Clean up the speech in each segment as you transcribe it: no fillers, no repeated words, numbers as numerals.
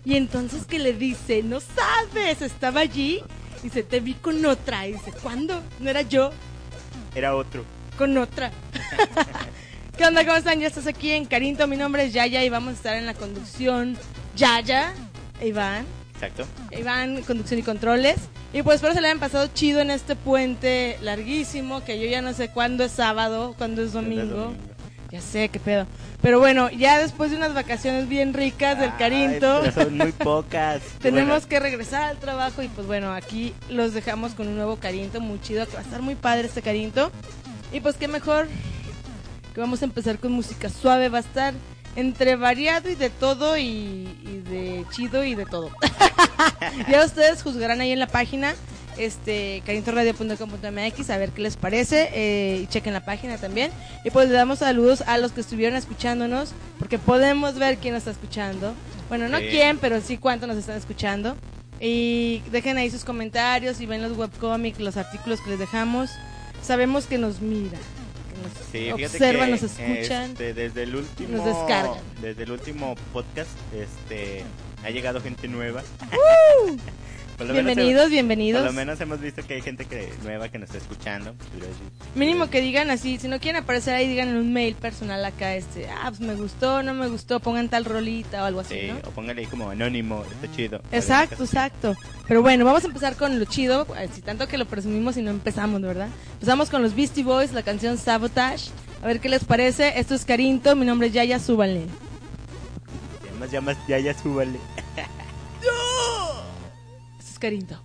Y entonces que le dice, no sabes, estaba allí. Dice, te vi con otra. Y dice, ¿cuándo? No era yo. Era otro. Con otra. ¿Qué onda? ¿Cómo están? Ya estás aquí en Carinto. Mi nombre es Yaya y vamos a estar en la conducción. Yaya, Iván. Exacto. Iván, conducción y controles. Y pues espero se le hayan pasado chido en este puente larguísimo, que yo ya no sé cuándo es sábado, cuándo es domingo. Ya sé, qué pedo. Pero bueno, ya después de unas vacaciones bien ricas del Carinto. Pero son muy pocas. Tenemos que regresar al trabajo y pues bueno, aquí los dejamos con un nuevo Carinto muy chido, que va a estar muy padre este Carinto. Y pues qué mejor que vamos a empezar con música suave, va a estar entre variado y de todo y de chido y de todo. Ya ustedes juzgarán ahí en la página carintoradio.com.mx a ver qué les parece, y chequen la página también. Y pues le damos saludos a los que estuvieron escuchándonos, porque podemos ver quién nos está escuchando. Bueno, no quién, pero sí cuánto nos están escuchando. Y dejen ahí sus comentarios y ven los webcomics, los artículos que les dejamos. Sabemos que nos miran, que nos observan, nos escuchan, desde el último, nos descargan. Desde el último podcast, ha llegado gente nueva. Bienvenidos. Por lo menos hemos visto que hay gente nueva que nos está escuchando. Mínimo que digan así, si no quieren aparecer ahí, digan en un mail personal acá, pues me gustó, no me gustó, pongan tal rolita o algo así, sí, ¿no? O pónganle ahí como anónimo, está chido. Exacto. Pero bueno, vamos a empezar con lo chido, si tanto que lo presumimos y no empezamos, ¿verdad? Empezamos con los Beastie Boys, la canción Sabotage. A ver qué les parece. Esto es Carinto, mi nombre es Yaya, súbanle. Llamas Yaya, súbanle. Esto es Carinto.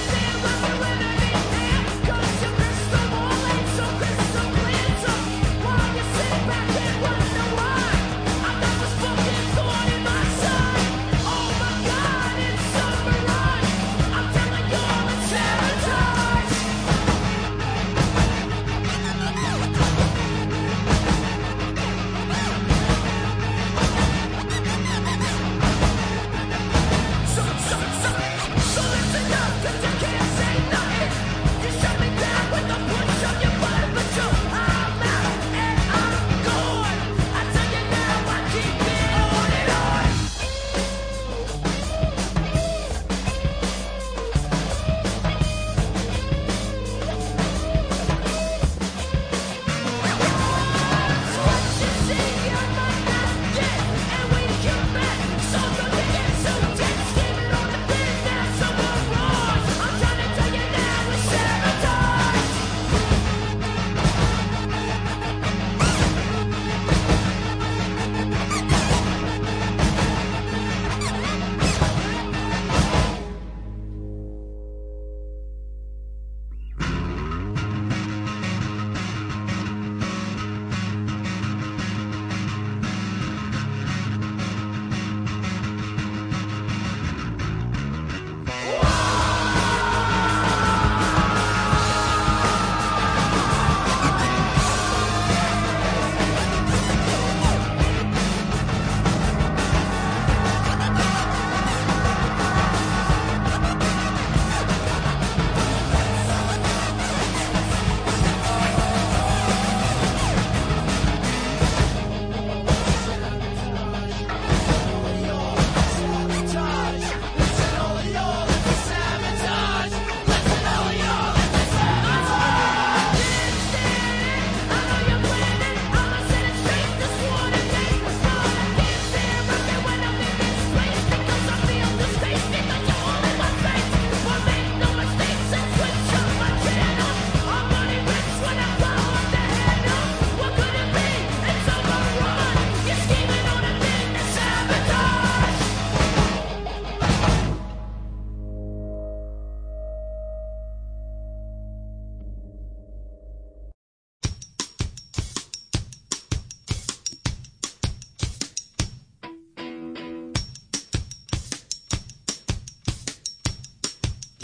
Cause you're crystal ball and so crystal clear. So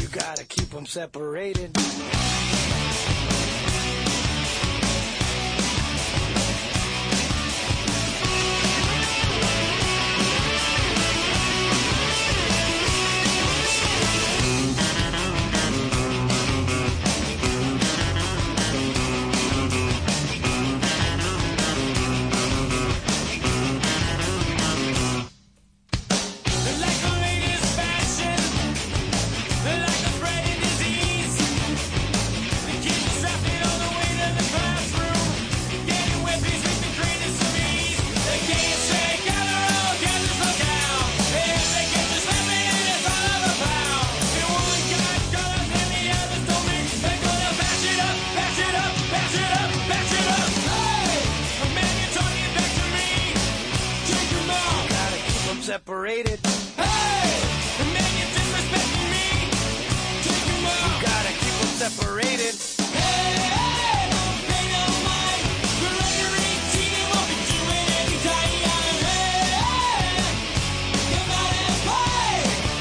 gotta keep them separated. Separated. Hey! The man you're disrespecting me. Take him out. You gotta keep them separated. Hey! Hey! Don't pay no mind. We're under 18 and won't be doing any time. Hey! Hey! Come out and play.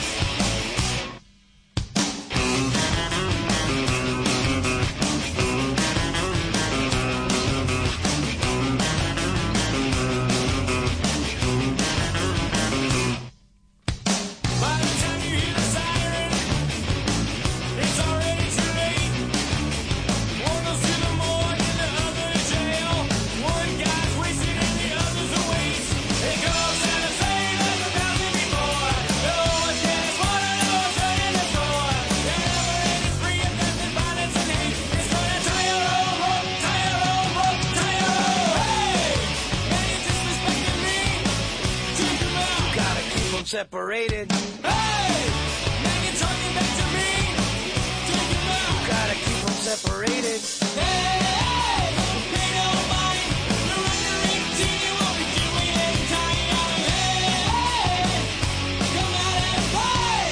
Separated. Hey! Man, you're talking back to me. Take him out. You gotta keep them separated. Hey! Hey! Don't pay no mind. You're under 18, you won't be doing any time. Hey! Hey! Come out and play.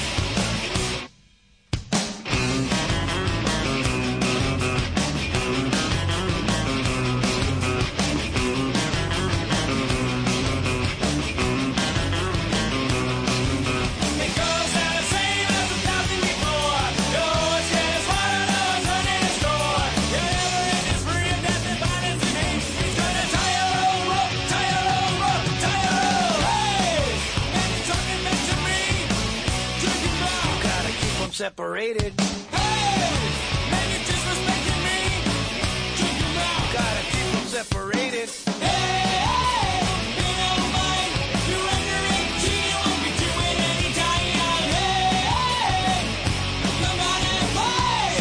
Separated. Hey! Man, you're disrespecting me. Take him out. Gotta keep them separated. Hey! Hey! Don't pay no mind. You're under 18, you won't be doing any time. Hey! Hey! Come out and play.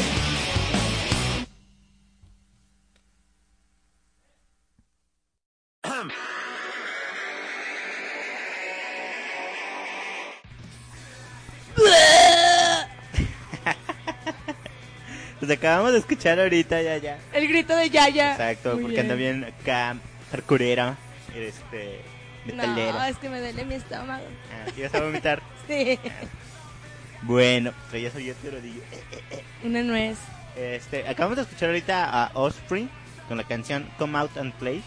Pues acabamos de escuchar ahorita ya. El grito de Yaya. Exacto, Muy porque anda bien acá, hardcoreera, metalera. No, es que me duele mi estómago. ¿Ibas a vomitar? Sí. Bueno, pues ya soy yo, te lo digo. Una nuez. Acabamos de escuchar ahorita a Offspring con la canción Come Out and Play.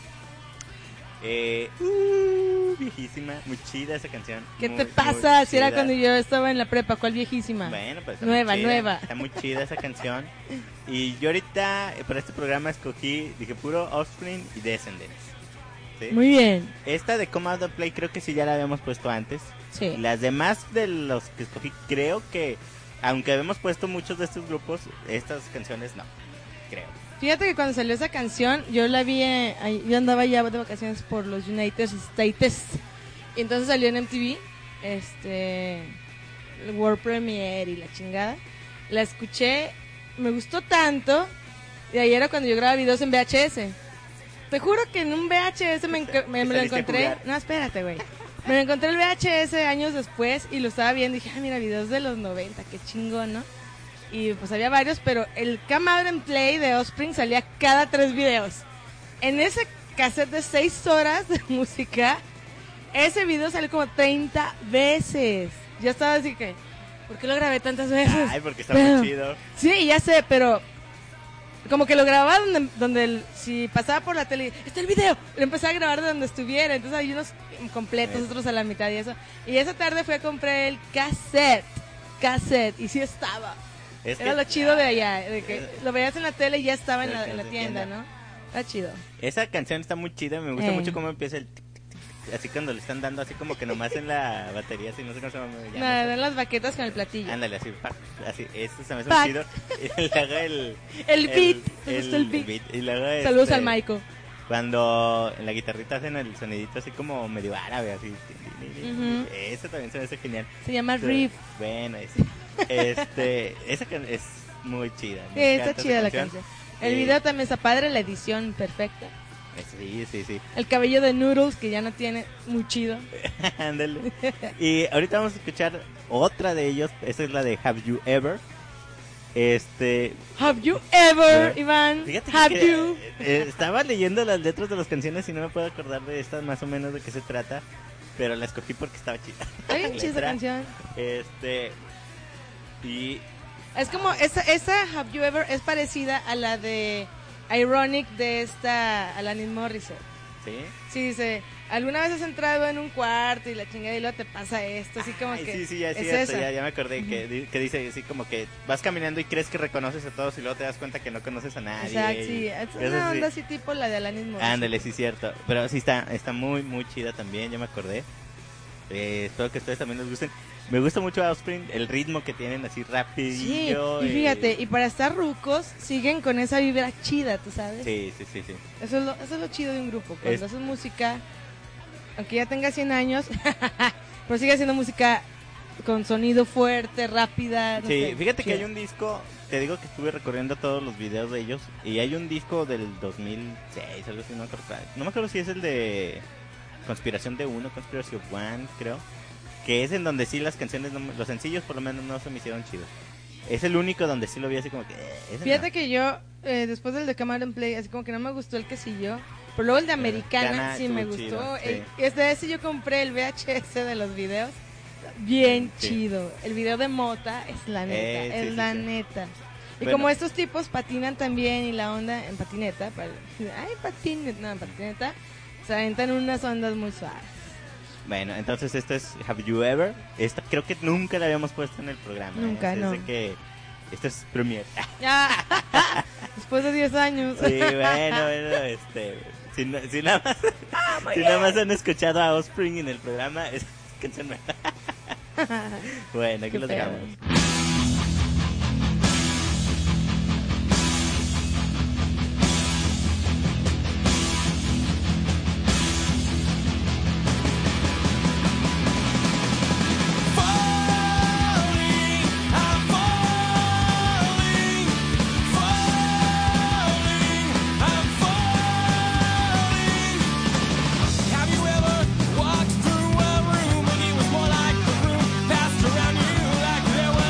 Viejísima, muy chida esa canción. ¿Qué muy, te pasa? Si era chida. cuando yo estaba en la prepa, ¿cuál viejísima? Bueno, pues nueva. Está muy chida esa canción. Y yo ahorita para este programa escogí, dije puro Offspring y Descendants. ¿Sí? Muy bien. Esta de Come Out and Play creo que sí ya la habíamos puesto antes. Sí. Las demás de los que escogí creo que, aunque habíamos puesto muchos de estos grupos, estas canciones no, creo. Fíjate que cuando salió esa canción, yo la vi, yo andaba ya de vacaciones por los United States, y entonces salió en MTV, el World Premiere y la chingada. La escuché, me gustó tanto, y ahí era cuando yo grababa videos en VHS. Te juro que en un VHS me lo encontré. No, espérate, güey. Me lo encontré el VHS años después y lo estaba viendo y dije, mira, videos de los 90, qué chingón, ¿no? Y pues había varios, pero el Come Out and Play de Offspring salía cada 3 videos. En ese cassette de 6 horas de música, ese video salió como 30 veces. Yo estaba así que, ¿por qué lo grabé tantas veces? Ay, porque está muy chido. Sí, ya sé, pero como que lo grababa donde si pasaba por la tele, está el video, lo empecé a grabar de donde estuviera. Entonces hay unos completos, otros a la mitad y eso. Y esa tarde fui a comprar el cassette. cassette. Y sí estaba. Es Era que- lo chido de allá, de que lo veías en la tele y ya estaba en la tienda, ¿no? Está chido. Esa canción está muy chida, me gusta Ey. mucho cómo empieza el tic, tic, tic, tic, así cuando le están dando así como que nomás en la batería, así no sé cómo se llama. Me dan las baquetas con el platillo. Ándale, así, pac, así, eso se me hace Pac. muy chido. Y le haga El beat, me gustó el beat. Y luego, Saludos al Maiko. Cuando en la guitarrita hacen el sonidito así como medio árabe, así. Ujú. Eso también se me hace genial. Se llama Sí, Riff. Bueno, esa es muy chida. Sí, me está encanta chida esa la canción. El Sí. video también está padre, la edición perfecta. Sí. El cabello de Noodles, que ya no tiene, muy chido. Ándale. Y ahorita vamos a escuchar otra de ellos. Esta es la de Have You Ever. Have you ever, Sí. Iván? Fíjate Have que you? estaba leyendo las letras de las canciones y no me puedo acordar de esta más o menos de qué se trata, pero la escogí porque estaba chida. Está bien chida esa Letra. canción. Y Es como, esa Have You Ever es parecida a la de Ironic de esta Alanis Morissette. sí. Sí, dice, ¿alguna vez has entrado en un cuarto y la chingada y luego te pasa esto? Así como Ay, que sí, ya, es es cierto, esa. ya me acordé que dice así como que vas caminando y crees que reconoces a todos y luego te das cuenta que no conoces a nadie. Exacto, sí. y Es cosas una así. onda así tipo la de Alanis Morissette. Ándale, sí, cierto. Pero sí está muy, muy chida también, ya me acordé. Espero que a ustedes también les gusten. Me gusta mucho Offspring, el ritmo que tienen así Sí, rapidillo. y fíjate, y para estar rucos, siguen con esa vibra chida, ¿tú sabes? Sí. Eso es lo chido de un grupo, cuando Es- haces música, aunque ya tenga 100 años, pero sigue haciendo música con sonido fuerte, rápida. No Sí, sé, fíjate que chido. hay un disco, te digo que estuve recorriendo todos los videos de ellos, y hay un disco del 2006, algo así, no me acuerdo si es el de Conspiración de Uno, Conspiracy of One, creo, que es en donde sí las canciones, los sencillos por lo menos no se me hicieron chidos. Es el único donde sí lo vi así como que... ese Fíjate no. que yo, después del de Cameron Play, así como que no me gustó el que siguió, pero luego el de Americana Americana sí me estuvo gustó. chido, sí. Desde ese yo compré el VHS de los videos. Bien Sí. chido. El video de Mota es la neta, sí, es la sí. neta. Y Bueno. como estos tipos patinan también y la onda en patineta, en patineta, se aventan unas ondas muy suaves. Bueno, entonces esto es Have You Ever. Esta creo que nunca la habíamos puesto en el programa. Nunca, Desde no. que esto es Premier. Ya, después de 10 años. Sí, bueno, si nada más, si nada más han escuchado a Offspring en el programa, es canción nueva. Bueno, aquí Qué los feo. dejamos. Falling, I'm falling, falling, I'm falling. Have you ever walked through a room and it was more like the room passed around you like there was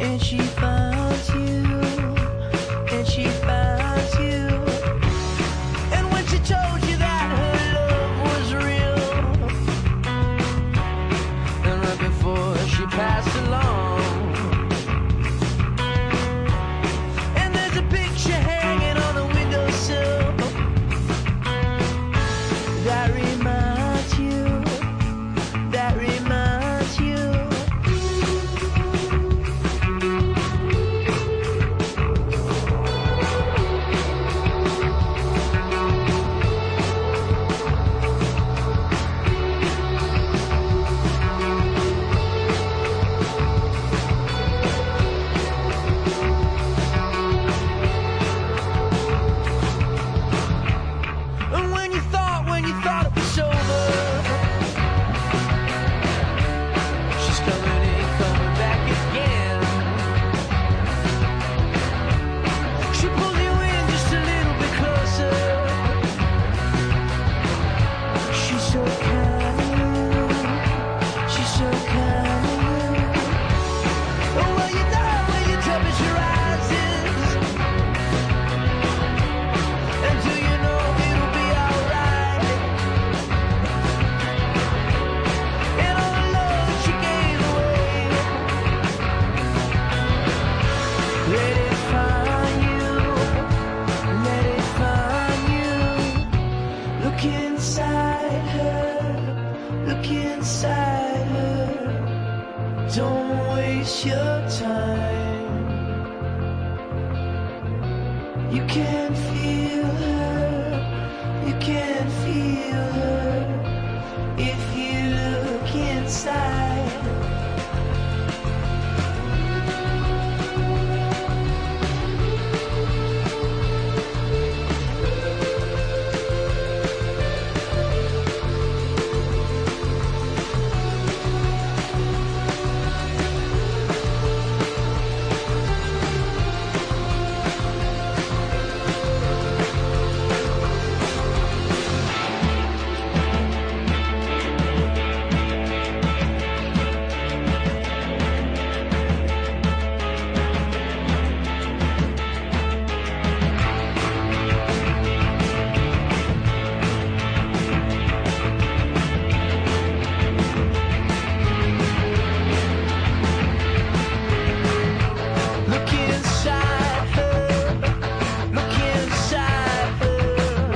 and she finds you, and she finds you. And when she told you that her love was real, and right before she passed along, and there's a picture hanging on the windowsill that reminds you, that reminds you. And when you thought it was over, she's coming back again. She pulls you in just a little bit closer. She's so kind, she's so kind. Oh, well, you know when your temperature rises, and do you know it'll be alright? And all the love that she gave away, let it find you, let it find you. Look inside her, look inside her. Don't waste your time. You can feel her, you can feel her if you look inside. Look inside her, look inside her.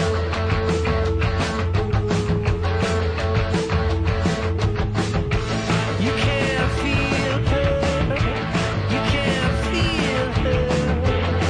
You can feel her, you can feel her.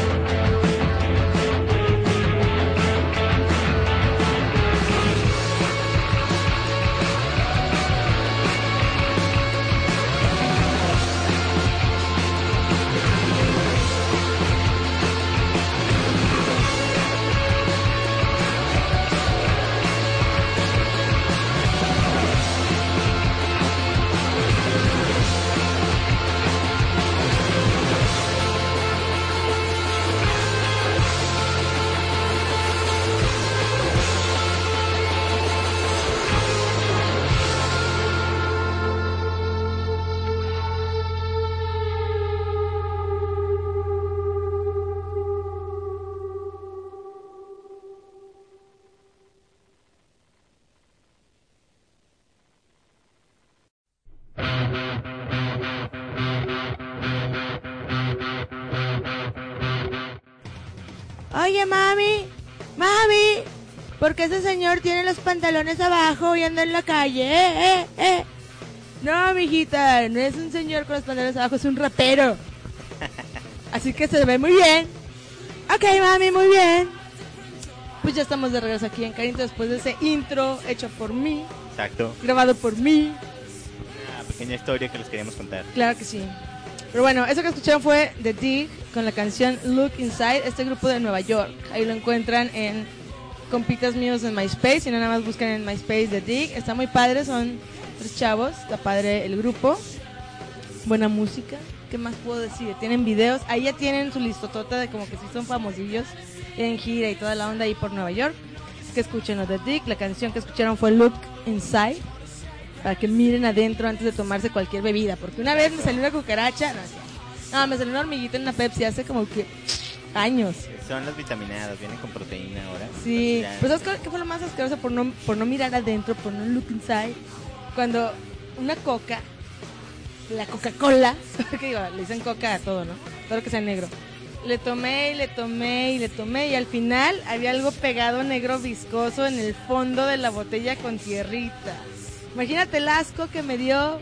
Oye, mami, mami, ¿por qué ese señor tiene los pantalones abajo y anda en la calle? No, mijita, no es un señor con los pantalones abajo, es un rapero. Así que se ve muy bien. Ok, mami, muy bien. Pues ya estamos de regreso aquí en Carinto después de ese intro hecho por mí, Exacto. grabado por mí. Una pequeña historia que les queríamos contar. Claro que sí. Pero bueno, eso que escucharon fue The Dig con la canción Look Inside, este grupo de Nueva York. Ahí lo encuentran en compitas míos en MySpace, y no nada más buscan en MySpace The Dig. Está muy padre, son 3 chavos, está padre el grupo. Buena música, ¿qué más puedo decir? Tienen videos, ahí ya tienen su listotota de como que sí son famosillos, en gira y toda la onda ahí por Nueva York. Así que escuchen The Dig, la canción que escucharon fue Look Inside, para que miren adentro antes de tomarse cualquier bebida, porque una vez me salió una cucaracha, no sé. No, me salió una hormiguita en una Pepsi hace como que años. Son las vitaminadas, vienen con proteína ahora. Sí, Entonces pues ¿sabes qué fue lo más asqueroso por no mirar adentro, por no look inside? Cuando una coca, la Coca-Cola, que digo, le dicen coca a todo, ¿no? Todo lo que sea negro. Le tomé y al final había algo pegado negro viscoso en el fondo de la botella con tierrita. Imagínate el asco que me dio.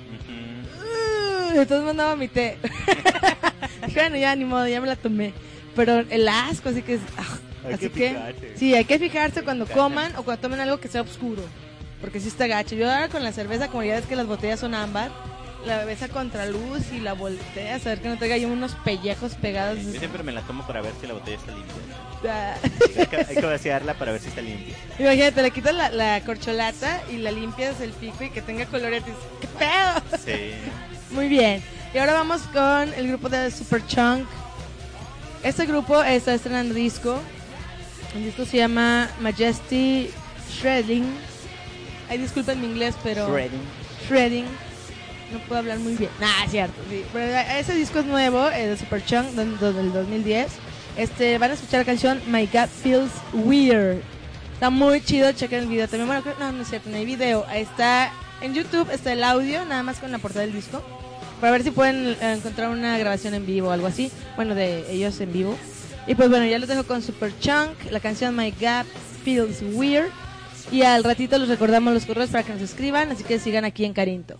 Entonces me vomité. Dije, bueno, ya ni modo, ya me la tomé. Pero el asco, así que es... Hay así que que fijarse. sí, hay que fijarse cuando coman o cuando tomen algo que sea oscuro. Porque sí está gacho. Yo ahora con la cerveza, como ya ves que las botellas son ámbar, la ves a contraluz y la volteas a ver que no traiga ahí unos pellejos pegados. Yo siempre me la tomo para ver si la botella está limpia. Ah. Hay que vaciarla para ver si está limpia. Imagínate, le quitas la corcholata y la limpias el pico y que tenga colores. ¡Qué pedo! Sí. Muy bien. Y ahora vamos con el grupo de Superchunk. Este grupo está estrenando disco. El disco se llama Majesty Shredding. Ay, disculpen mi inglés, pero... Shredding. No puedo hablar muy bien. Nah, es cierto. Sí. Pero ese disco es nuevo, de Superchunk, del 2010. Van a escuchar la canción My God Feels Weird. Está muy chido, chequen el video también. Bueno, no es cierto, no hay video. Ahí está en YouTube, está el audio, nada más con la portada del disco. Para ver si pueden encontrar una grabación en vivo o algo así. Bueno, de ellos en vivo. Y pues bueno, ya los dejo con Superchunk, la canción My God Feels Weird. Y al ratito les recordamos los correos para que nos escriban, así que sigan aquí en Carinto.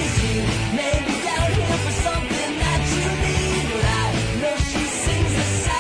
Maybe down here for something that you need, but I know she sings the same.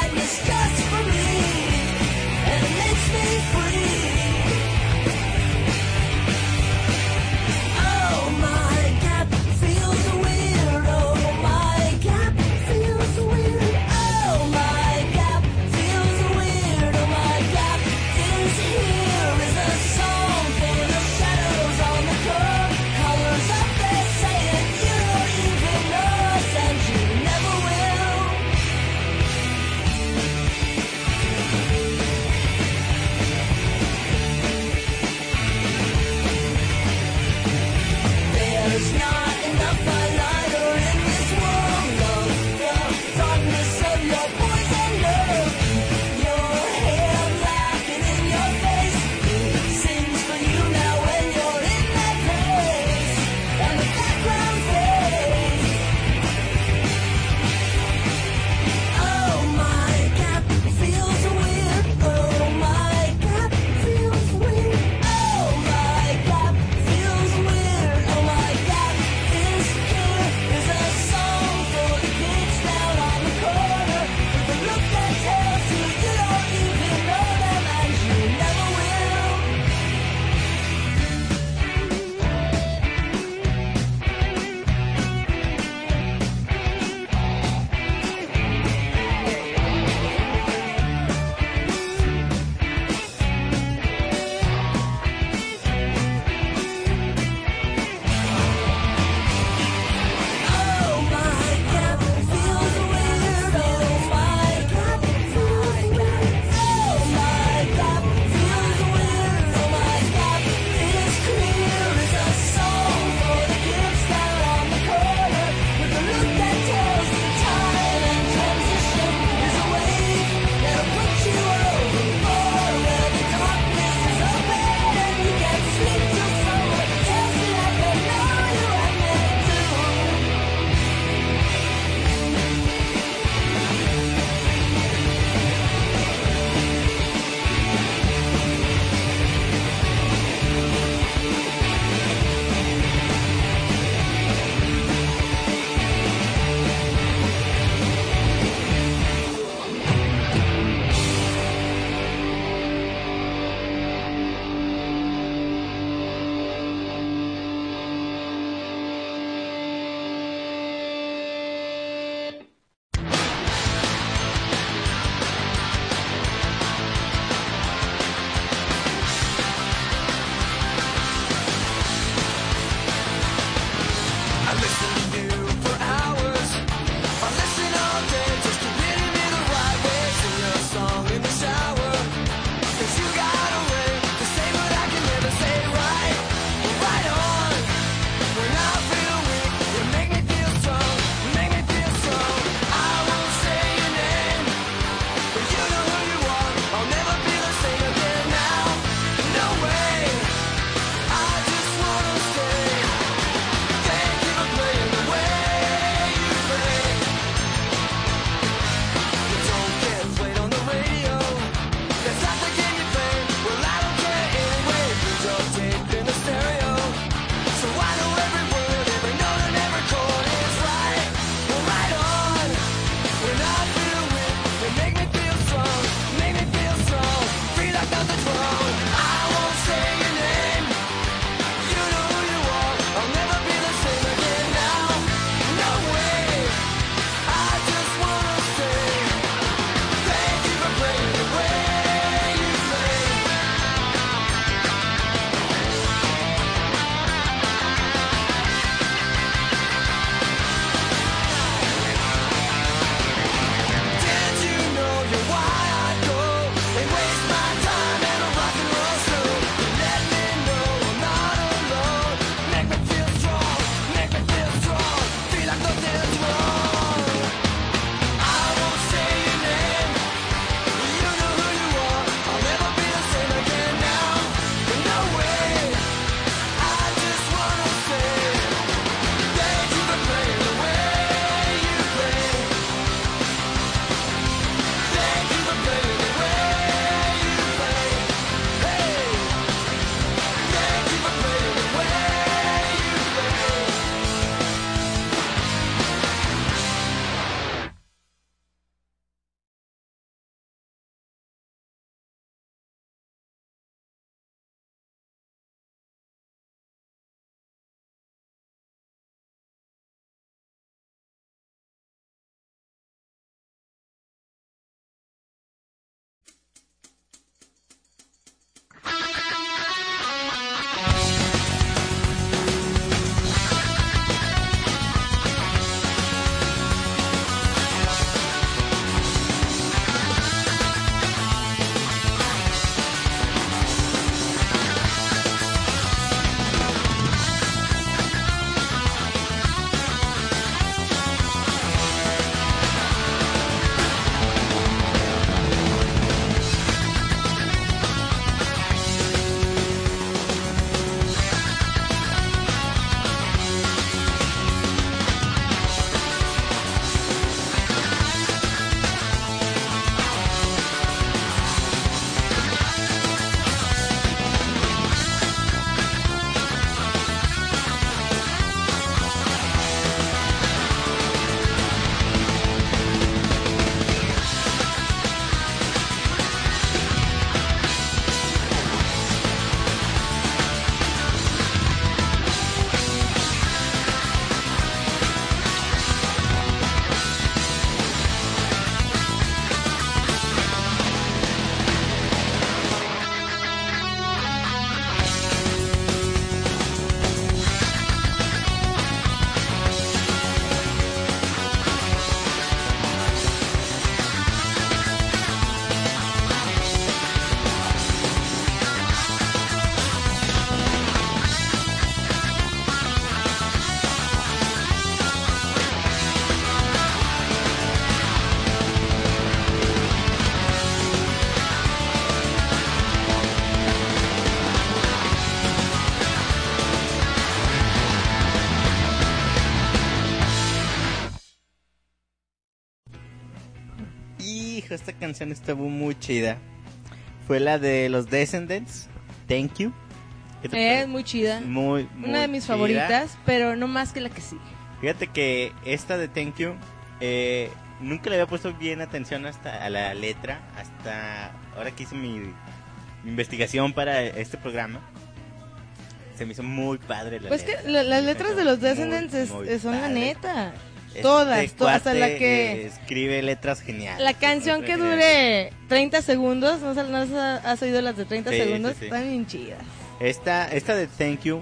esta canción estuvo muy chida fue la de los Descendants, Thank You. ¿Qué te parece? Es muy chida. Muy Una de mis chida. favoritas, pero no más que la que sigue. Fíjate que esta de Thank You, nunca le había puesto bien atención hasta a la letra, hasta ahora que hice mi investigación para este programa. Se me hizo muy padre la Pues letra. que las letras de los Muy, Descendants muy son la padre. neta. Este Todas, hasta cuate, la que... escribe letras geniales. La canción que dure 30 segundos, ¿no has oído las de 30 Sí, segundos? sí, sí. Están bien chidas. Esta de Thank You,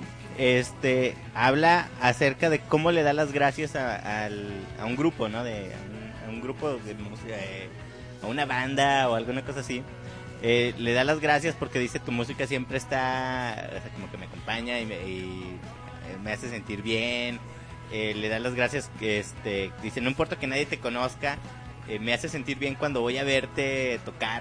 habla acerca de cómo le da las gracias a un grupo, ¿no? A un grupo de música, a una banda o alguna cosa así. Le da las gracias porque dice tu música siempre está, o sea, como que me acompaña y me hace sentir bien. Le da las gracias, dice no importa que nadie te conozca, me hace sentir bien cuando voy a verte tocar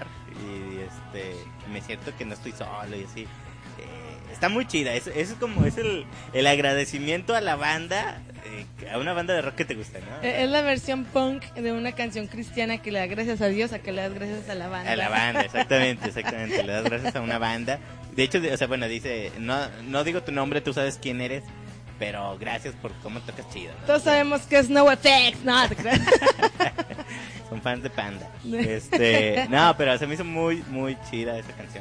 y me siento que no estoy solo y así. Está muy chida, es el agradecimiento a la banda, a una banda de rock que te gusta, ¿no? Es la versión punk de una canción cristiana que le da gracias a Dios, a que le das gracias a la banda. A la banda, exactamente, le das gracias a una banda. De hecho, o sea, bueno, dice, no digo tu nombre, tú sabes quién eres, pero gracias por cómo tocas chido, ¿no? Todos sabemos que es NoFX, no te creas. Son fans de Panda. No, pero se me hizo muy, muy chida esa canción.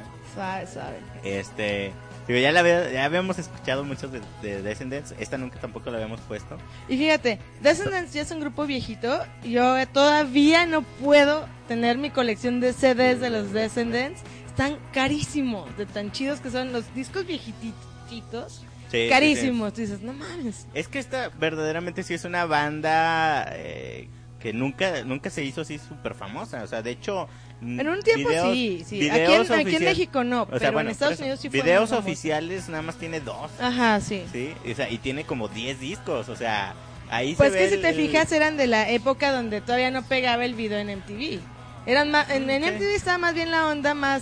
Suave. Digo, ya habíamos escuchado muchos de Descendants. Esta nunca tampoco la habíamos puesto. Y fíjate, Descendants ya es un grupo viejito. Yo todavía no puedo tener mi colección de CDs de los Descendants. Están carísimos, de tan chidos que son los discos viejititos. Sí, carísimos. sí. Tú dices, no mames. Es que esta verdaderamente sí es una banda que nunca se hizo así súper famosa. O sea, de hecho... En un tiempo sí. Aquí en México no, o sea, pero bueno, en Estados Unidos sí fue videos muy famoso. oficiales nada más tiene 2. Ajá, sí. Sí, o sea, y tiene como 10 discos, o sea, ahí Pues se que ve si te fijas eran de la época donde todavía no pegaba el video en MTV. Eran más, en MTV estaba más bien la onda más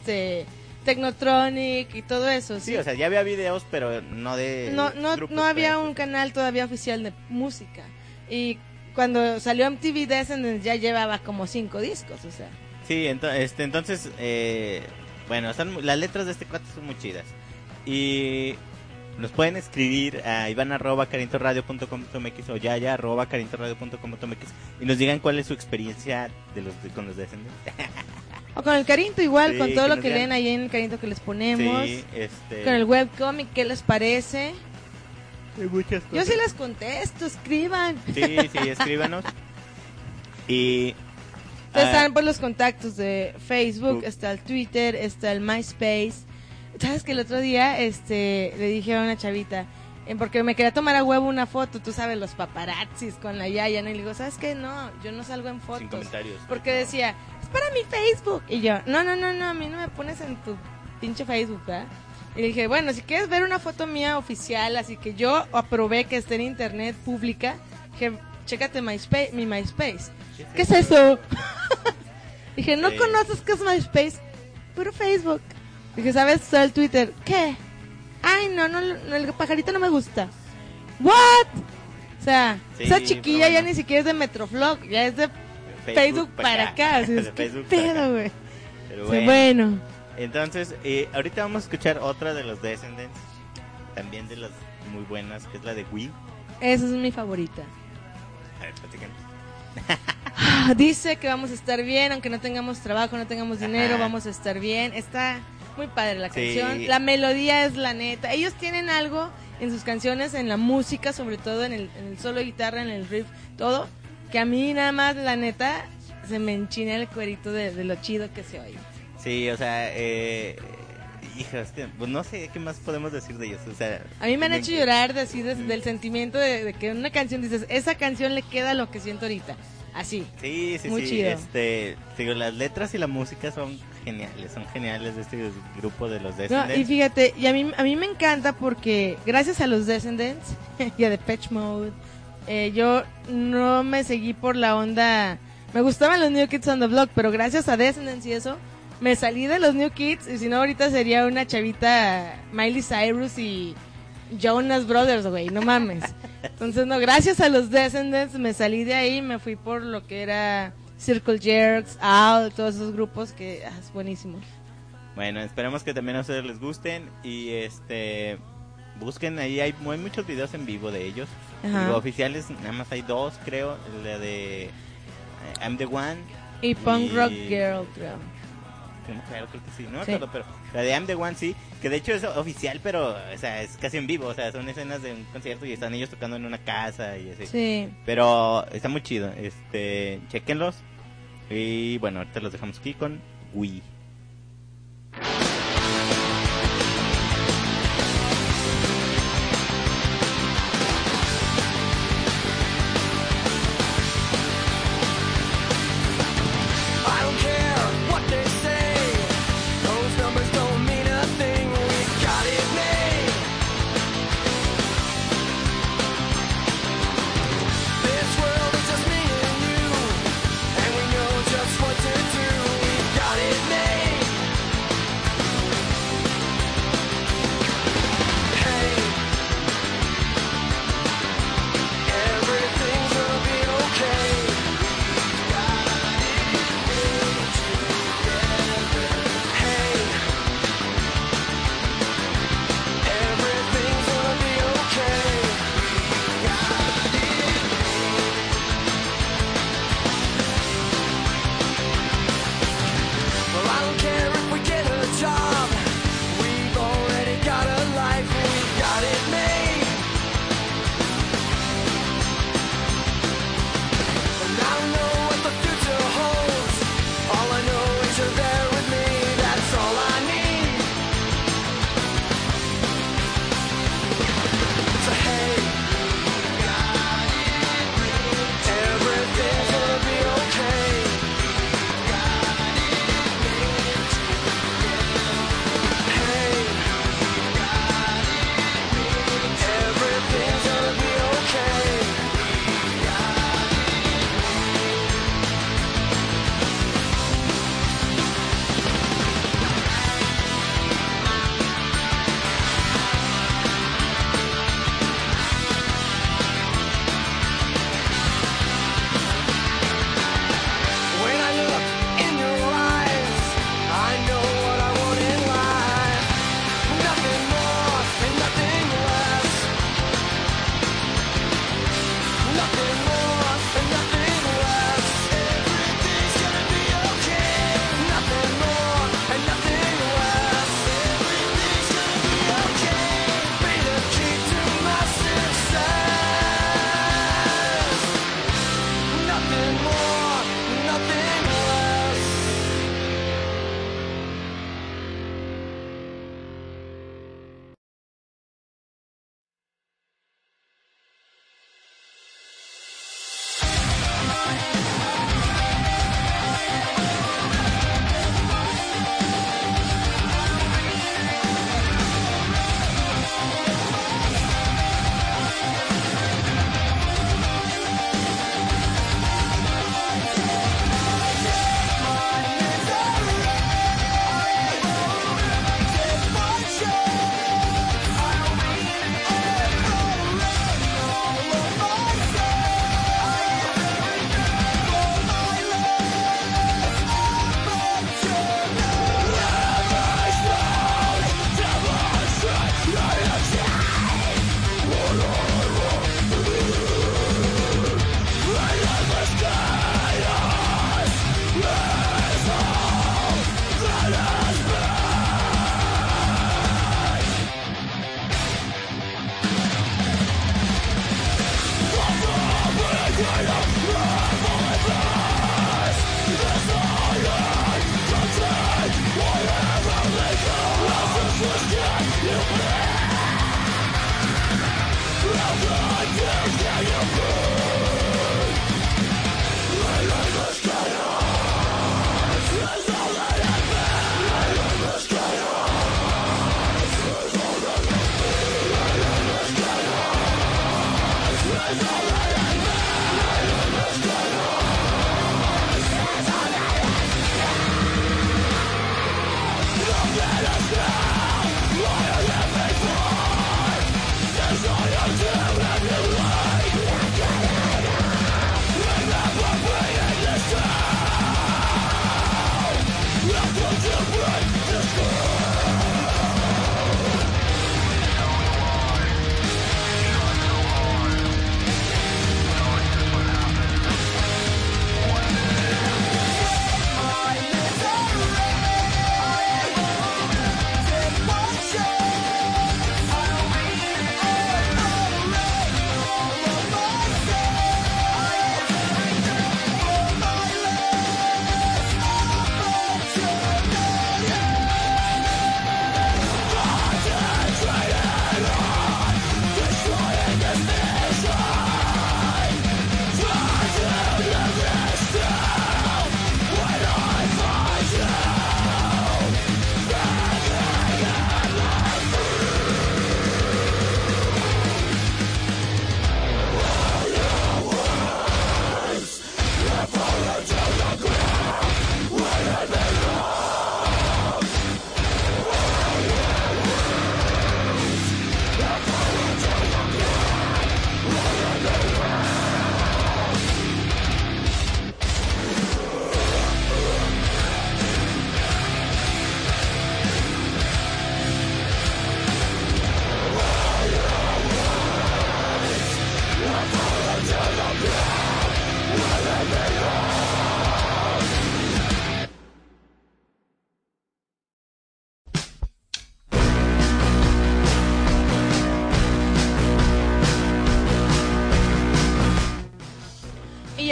Technotronic y todo eso, ¿sí? Sí, o sea, ya había videos, pero no de grupos no había pues. un canal todavía oficial de música. Y cuando salió MTV Descendants ya llevaba como 5 discos, o sea. Sí, entonces, bueno, las letras de este cuate son muy chidas. Y nos pueden escribir a ivan@carintoradio.com.mx o yaya@carintoradio.com.mx y nos digan cuál es su experiencia con los Descendants. O con el Carinto igual, Sí, con todo que lo nos que digan. leen ahí en el Carinto que les ponemos. Sí, Con el webcomic, ¿qué les parece? hay muchas Yo cosas. sí les contesto, escriban. Sí, escríbanos. Y Están pues los contactos de Facebook, está el Twitter, está el MySpace. ¿Sabes que el otro día le dije a una chavita, porque me quería tomar a huevo una foto, tú sabes, los paparazzis con la yaya, ¿no? Y le digo, ¿sabes qué? No, yo no salgo en fotos. sin comentarios. Porque decía, es para mi Facebook. Y yo, no, a mí no me pones en tu pinche Facebook, ¿verdad? Y le dije, bueno, si quieres ver una foto mía oficial, así que yo aprobé que esté en internet pública, que chécate mi MySpace. ¿Qué es eso? Dije, ¿no conoces qué es MySpace? Puro Facebook. Dije, ¿sabes usar el Twitter? ¿Qué? Ay, no, el pajarito no me gusta. ¿What? O sea, Sí, esa chiquilla pero bueno. ya ni siquiera es de Metroflog, ya es de Facebook para acá. O sea, De es que Facebook para acá. pedo, güey. Pero O sea, bueno. Entonces, ahorita vamos a escuchar otra de los Descendants, también de las muy buenas, que es la de Wii. Esa es mi favorita. A ver, platícanos. Dice que vamos a estar bien, aunque no tengamos trabajo, no tengamos dinero, Ajá. vamos a estar bien. Está muy padre la Sí. canción. La melodía es la neta. Ellos tienen algo en sus canciones, en la música, sobre todo en el solo de guitarra, en el riff, todo, que a mí nada más, la neta, se me enchina el cuerito de lo chido que se oye. Sí, o sea, hijos, pues no sé qué más podemos decir de ellos. O sea, A mí me han hecho llorar del sentimiento de que en una canción dices, esa canción le queda lo que siento ahorita. Así. Sí, Muy chido. Digo, las letras y la música son geniales de este grupo de los No, Descendants. y fíjate, y a mí me encanta porque gracias a los Descendants y a Depeche Mode, yo no me seguí por la onda. Me gustaban los New Kids on the Block, pero gracias a Descendants y eso, me salí de los New Kids. Y si no, ahorita sería una chavita Miley Cyrus y Jonas Brothers, güey, no mames. Entonces, no, gracias a los Descendants me salí de ahí, me fui por lo que era Circle Jerks, Owl, todos esos grupos que es buenísimo. Bueno, esperemos que también a ustedes les gusten y busquen ahí, hay muchos videos en vivo de ellos. Digo, oficiales, nada más hay 2, creo, la de I'm the One y Punk Rock Girl, creo. Creo que sí, no me acuerdo, pero la de I'm the One sí, que de hecho es oficial, pero o sea, es casi en vivo, o sea, son escenas de un concierto y están ellos tocando en una casa y así. Sí. Pero está muy chido, chequenlos. Y bueno, ahorita los dejamos aquí con Wii. What to do, we got it made.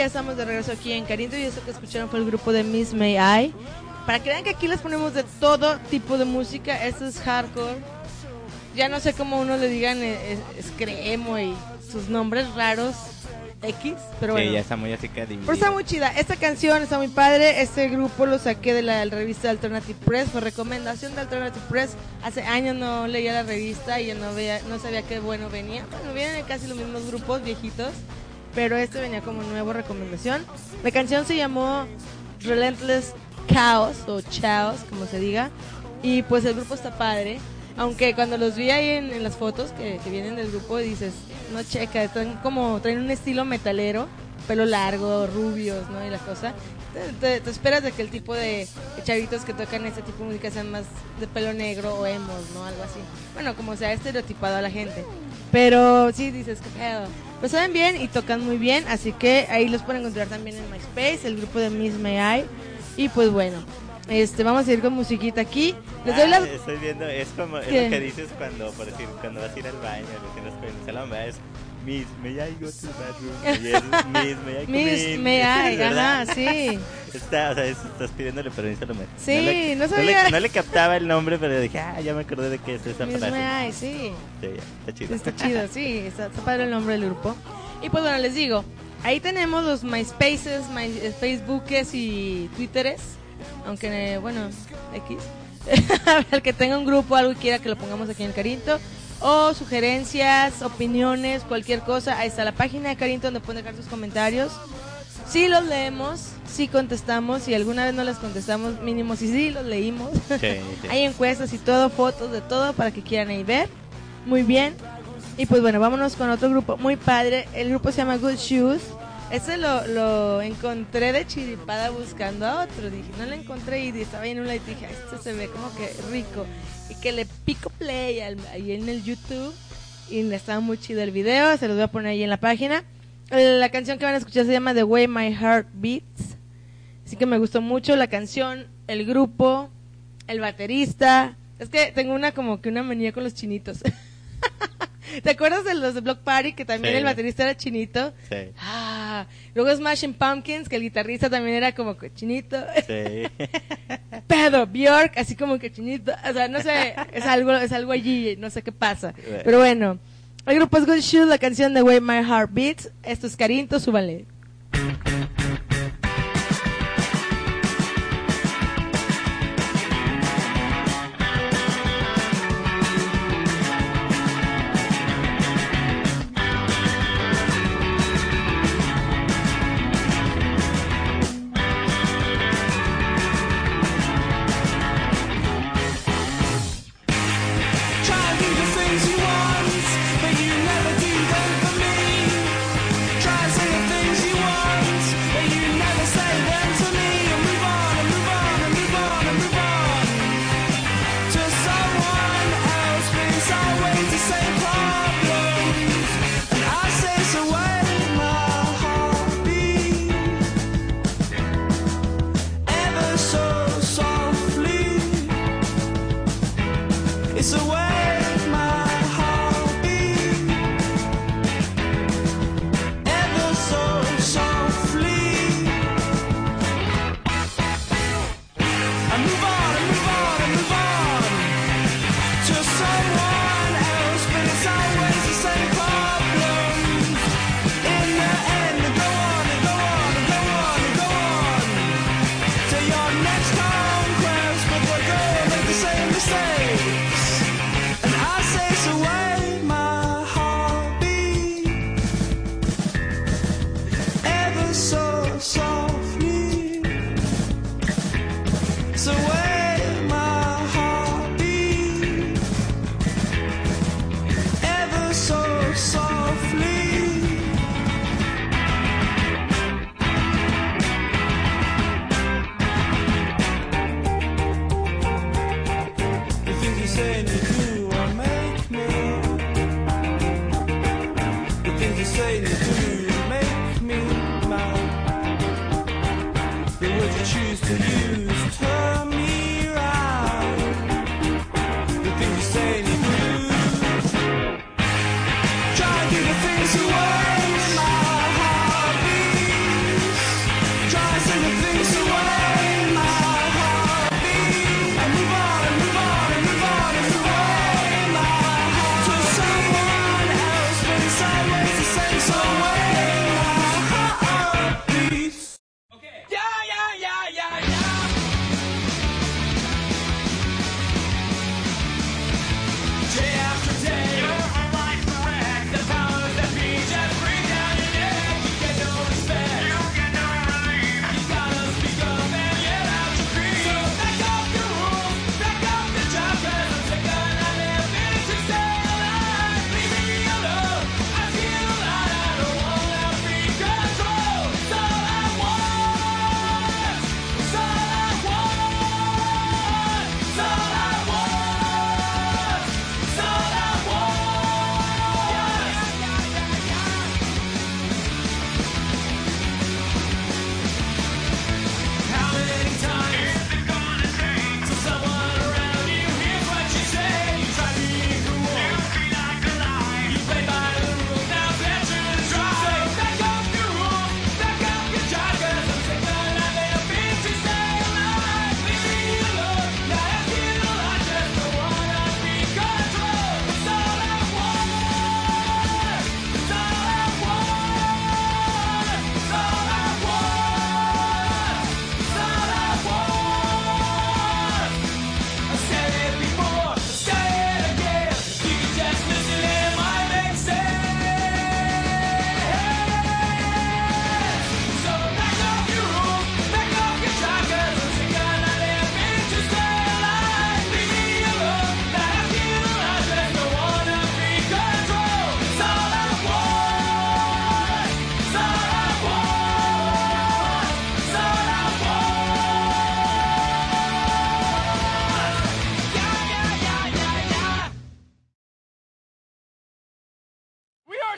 ya estamos de regreso aquí en Carinto y eso que escucharon fue el grupo de Miss May I. Para que vean que aquí les ponemos de todo tipo de música. Esto es hardcore. Ya no sé cómo uno le digan screamo y sus nombres raros X, pero bueno. ya está muy así que dividido. Pero está muy chida. Esta canción está muy padre. Este grupo lo saqué de la revista Alternative Press. Fue recomendación de Alternative Press. Hace años no leía la revista y yo no sabía qué bueno venía. Bueno, vienen casi los mismos grupos viejitos, pero este venía como nueva recomendación. La canción se llamó Relentless Chaos o Chaos, como se diga. Y pues el grupo está padre. Aunque cuando los vi ahí en las fotos que vienen del grupo, dices, no checa, traen un estilo metalero, pelo largo, rubios, ¿no? Y la cosa. Te esperas de que el tipo de chavitos que tocan este tipo de música sean más de pelo negro o emos, ¿no? Algo así. Bueno, como se ha estereotipado a la gente. Pero sí dices, qué pedo. Lo saben bien y tocan muy bien, así que ahí los pueden encontrar también en MySpace, el grupo de Miss May I. Y pues bueno, vamos a ir con musiquita aquí. Les doy estoy viendo, es como es lo que dices cuando, por decir, cuando vas a ir al baño, en el salón, ¿verdad? Es Miss, may I go to the bathroom? Y es Miss, may I come in? May I, ajá, sí. Estás pidiéndole permiso a lo mejor. Sí, no sabía. No le captaba el nombre, pero dije, ya me acordé de qué es esa Miss frase. May I, sí. Sí, está chido. Está chido, sí, está padre el nombre del grupo. Y pues bueno, les digo, ahí tenemos los MySpaces, Facebookes y Twitteres. Aunque, bueno, X. Al que tenga un grupo, algo y quiera que lo pongamos aquí en Carinto. O sugerencias, opiniones, cualquier cosa. Ahí está la página de Carinto donde pueden dejar sus comentarios. Sí los leemos, sí contestamos. Si alguna vez no les contestamos, mínimo sí los leímos. Sí. Hay encuestas y todo, fotos de todo para que quieran ahí ver. Muy bien. Y pues bueno, vámonos con otro grupo muy padre. El grupo se llama Good Shoes. Ese lo encontré de chiripada buscando a otro. Dije, no lo encontré y estaba ahí en un lado y dije, este se ve como que rico. Y que le pico play ahí en el YouTube. Y estaba muy chido el video, se los voy a poner ahí en la página. La canción que van a escuchar se llama The Way My Heart Beats. Así que me gustó mucho la canción, el grupo, el baterista. Es que tengo como que una manía con los chinitos. ¿Te acuerdas de los de Block Party? Que también Sí. el baterista era chinito. Sí. Luego Smashing Pumpkins, que el guitarrista también era como que chinito. Sí. Pero Bjork, así como que chinito. O sea, no sé, es algo allí, no sé qué pasa. Pero bueno, el grupo es Good Shoes, la canción The Way My Heart Beats. Esto es Carinto, súbanle. Try and do the things you want, but you never do them for me. Try and say the things you want, but you never say them to me. And move on, and move on, and move on, and move on to someone else. Brings always the same problems, and I say it's the way my heart beats, ever so softly. It's the way my heart beats, ever so softly. I move on, and move on, and move on to someone else, but it's always the same problems. In the end, they go on, and go on, and go on, and go on to your next conquest, but they go and make the same mistakes.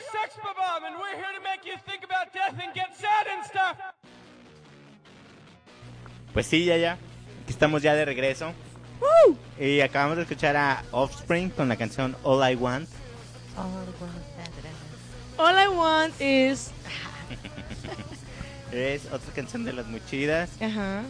Sex Bomb, and we're here to make you think about death and get sad and stuff. Pues sí, ya. Aquí estamos ya de regreso. Y acabamos de escuchar a Offspring con la canción All I Want. All I want is... Es otra canción de las muy chidas. Ajá.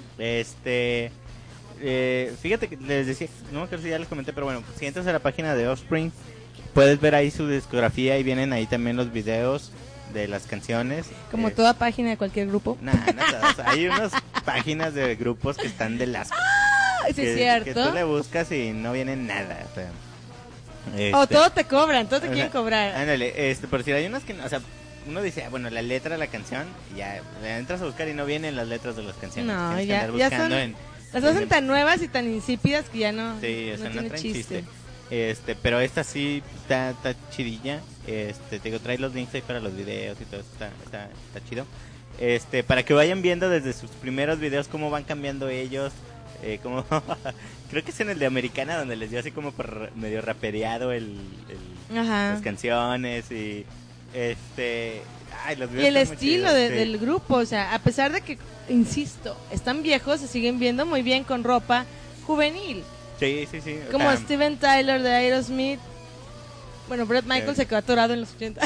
Fíjate que les decía, no me acuerdo si ya les comenté, pero bueno, si entras a la página de Offspring, puedes ver ahí su discografía y vienen ahí también los videos de las canciones. Como toda página de cualquier grupo. Nada, o sea, hay unas páginas de grupos que están de las... Sí, es cierto. Que tú le buscas y no viene nada, o sea... O todo te cobran, todo te quieren cobrar. Ándale, pero si hay unas que, o sea, uno dice, bueno, la letra de la canción, ya entras a buscar y no vienen las letras de las canciones. No, Tienes que ya, andar ya buscando son, las hacen tan nuevas y tan insípidas que ya no, sí, o sea, no tiene traen chiste. Pero esta sí está chidilla. Te digo, trae los links ahí para los videos y todo, está chido. Para que vayan viendo desde sus primeros videos cómo van cambiando ellos. Como creo que es en el de Americana donde les dio así como por medio rapereado las canciones y los videos y el están muy estilo chidos, del grupo, o sea, a pesar de que, insisto, están viejos, se siguen viendo muy bien con ropa juvenil. Sí. Como Steven Tyler de Aerosmith. Bueno, Bret Michaels se quedó atorado en los 80.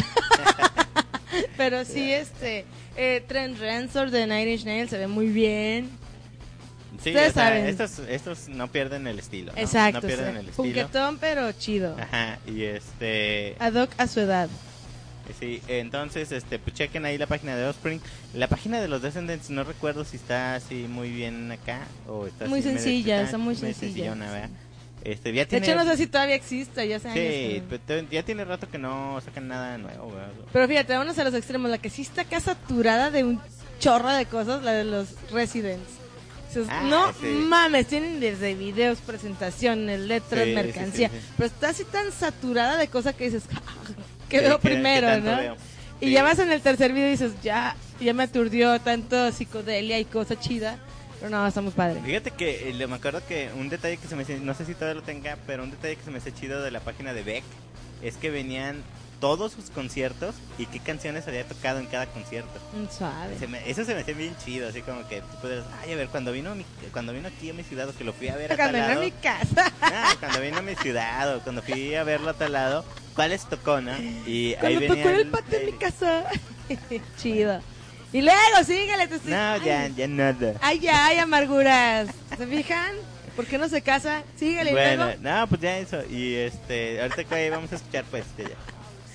Pero sí, Trent Reznor de Nine Inch Nails se ve muy bien. Sí, ustedes saben. Estos no pierden el estilo, ¿no? Exacto, no pierden el estilo. Juguetón, pero chido. Ajá, y ad hoc a su edad. Sí, entonces, pues chequen ahí la página de Offspring. La página de los Descendants no recuerdo si está así muy bien acá o está muy así sencilla, está muy sencilla. sencillona, ¿verdad? Ya de tiene... hecho, no sé si todavía existe, ya hace años. Sí, pero ya tiene rato que no sacan nada nuevo, ¿verdad? Pero fíjate, vámonos a los extremos. La que sí está acá saturada de un chorro de cosas, la de los Residents. No sí. mames, tienen desde videos, presentaciones, letras, Sí, mercancía. sí. Pero está así tan saturada de cosas que dices, que Sí, veo ¿qué primero, tanto ¿no? veo? Y Sí. ya vas en el tercer video y dices, ya me aturdió tanto psicodelia y cosa chida. Pero no, está muy padre. Fíjate que me acuerdo que un detalle que se me hace, no sé si todavía lo tenga, pero un detalle que se me hace chido de la página de Beck es que venían todos sus conciertos y qué canciones había tocado en cada concierto. Suave. Eso se me hace bien chido, así como que tú puedes, a ver, cuando vino aquí a mi ciudad o que lo fui a ver a tal Cuando vino a lado. mi casa. Cuando vino a mi ciudad o cuando fui a verlo a tal lado, ¿cuáles tocó, no? Y Cuando ahí tocó venía en el patio de mi casa. Chido. Y luego, síguele. Te estoy... No, ya nada. Ay, ya hay amarguras. ¿Se fijan? ¿Por qué no se casa? Síguele. Bueno, Y luego... no, pues ya eso. Y ahorita que vamos a escuchar, pues, que ya.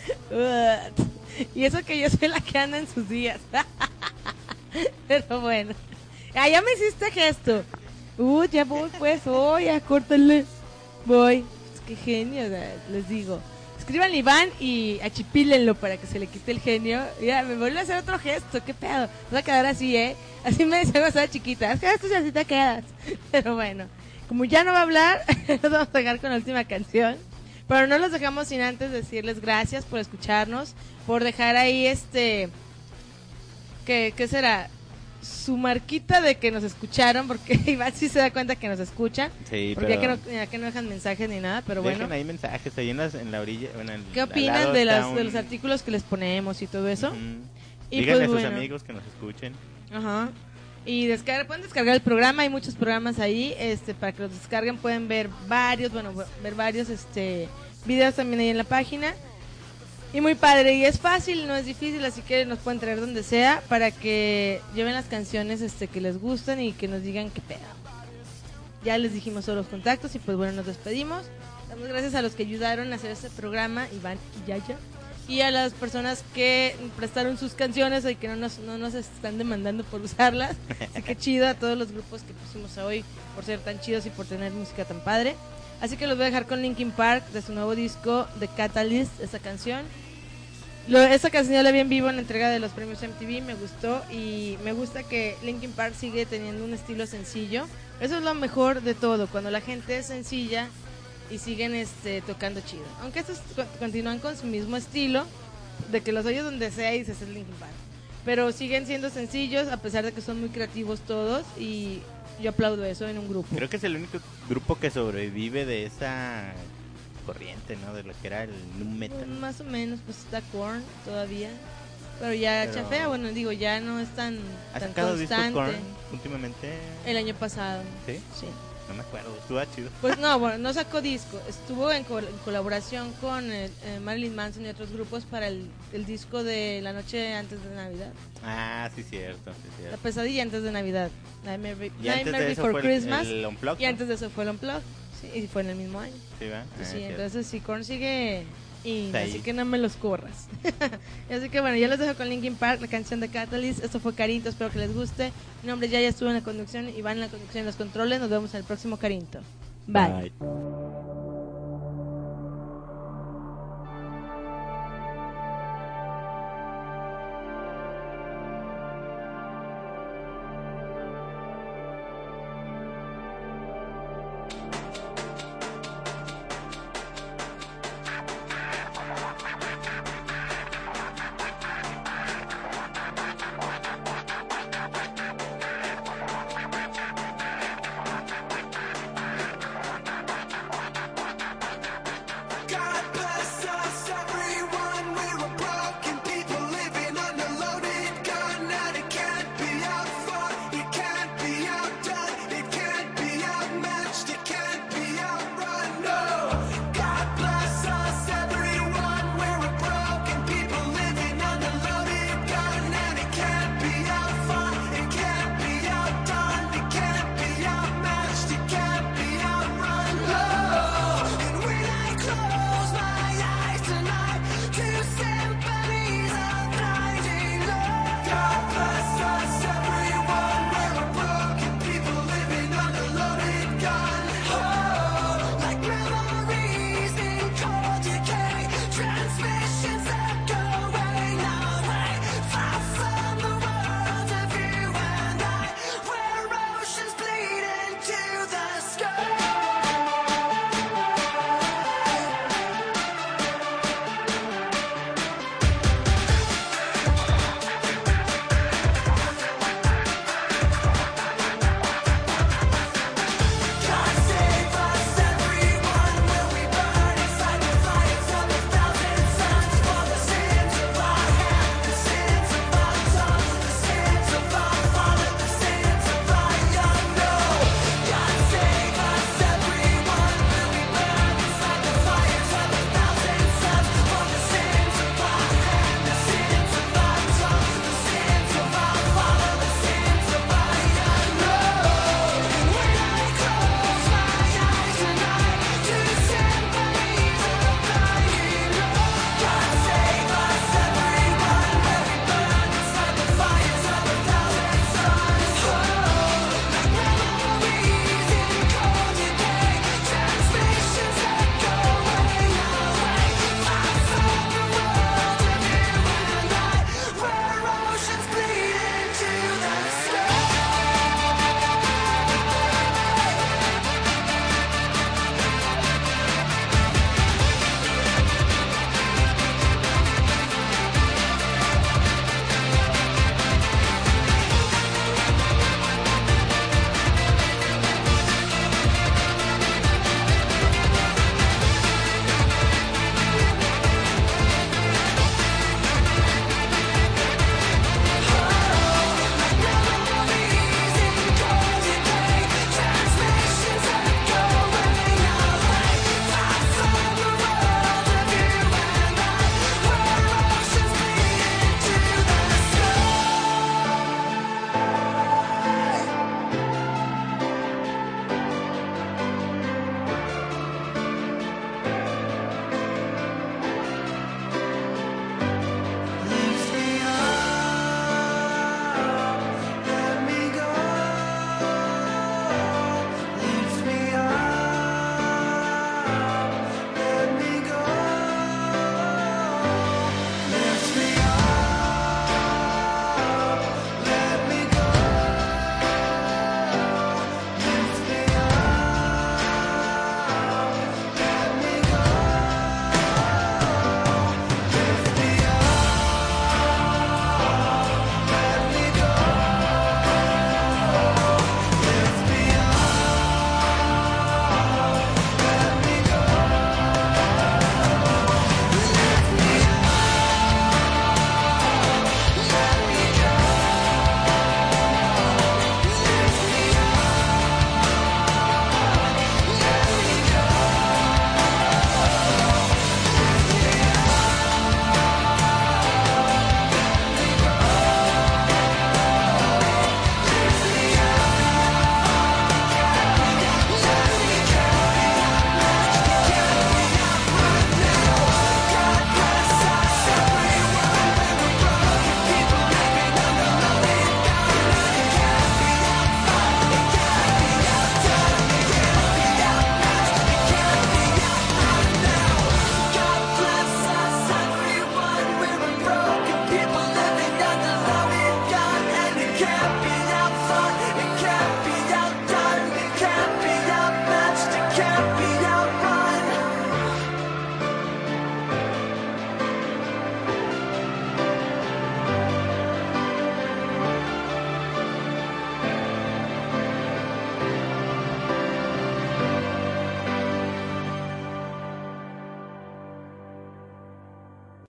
Y eso que yo soy la que anda en sus días. Pero bueno. Ya me hiciste gesto. Ya voy, pues. Ya, córtale. Voy. Qué genio, o sea, les digo. Escriban Iván y achipílenlo para que se le quite el genio. Ya, me vuelve a hacer otro gesto. ¿Qué pedo? Voy a quedar así, Así me decía cuando estaba chiquita. Es que esto ya así te quedas. Pero bueno. Como ya no va a hablar, nos vamos a dejar con la última canción. Pero no los dejamos sin antes decirles gracias por escucharnos, por dejar ahí ¿qué será? Su marquita de que nos escucharon, porque Iván sí se da cuenta que nos escuchan. Sí, porque pero... ya que no dejan mensajes ni nada, pero dejen bueno. ahí mensajes ahí en la orilla. Bueno, ¿Qué opinan de los artículos que les ponemos y todo eso? Y díganle pues, a sus amigos que nos escuchen. Ajá. Y pueden descargar el programa, hay muchos programas ahí, para que los descarguen, pueden ver varios, videos también ahí en la página. Y muy padre, y es fácil, no es difícil, así que nos pueden traer donde sea para que lleven las canciones que les gustan y que nos digan qué pedo. Ya les dijimos todos los contactos y pues bueno, nos despedimos. Damos gracias a los que ayudaron a hacer este programa, Iván y Yaya. Y a las personas que prestaron sus canciones y que no nos están demandando por usarlas. Así que chido a todos los grupos que pusimos hoy por ser tan chidos y por tener música tan padre. Así que los voy a dejar con Linkin Park de su nuevo disco The Catalyst, esa canción. Esta canción ya la vi en vivo en la entrega de los premios MTV, me gustó y me gusta que Linkin Park sigue teniendo un estilo sencillo. Eso es lo mejor de todo, cuando la gente es sencilla y siguen tocando chido. Aunque estos continúan con su mismo estilo, de que los oyes donde sea y dices es Linkin Park. Pero siguen siendo sencillos a pesar de que son muy creativos todos y yo aplaudo eso en un grupo. Creo que es el único grupo que sobrevive de esa corriente, ¿no? De lo que era el nu metal. Más o menos, pues está Korn todavía. Pero ya Pero- chafea, bueno, digo, ya no es tan, ¿Ha tan sacado discos constante. Korn últimamente? El año pasado. ¿Sí? Sí. No me acuerdo, estuvo chido. Pues no, bueno, no sacó disco. Estuvo en colaboración con Marilyn Manson y otros grupos para el disco de La Noche Antes de Navidad. Ah, sí, cierto, sí, La cierto. pesadilla antes de Navidad. Nightmare, Y antes Nightmare de eso Before fue Christmas. el Unplugged, Y ¿no? antes de eso fue el Unplugged. Sí, y fue en el mismo año. Sí, ¿va? Sí, cierto. entonces sí, Korn sigue y Está así ahí. que no me los corras. Así que bueno, yo les dejo con Linkin Park, la canción de Catalyst. Esto fue Carinto, espero que les guste. Mi nombre ya estuvo en la conducción, Iván en la conducción y los controles. Nos vemos en el próximo Carinto. Bye. Bye.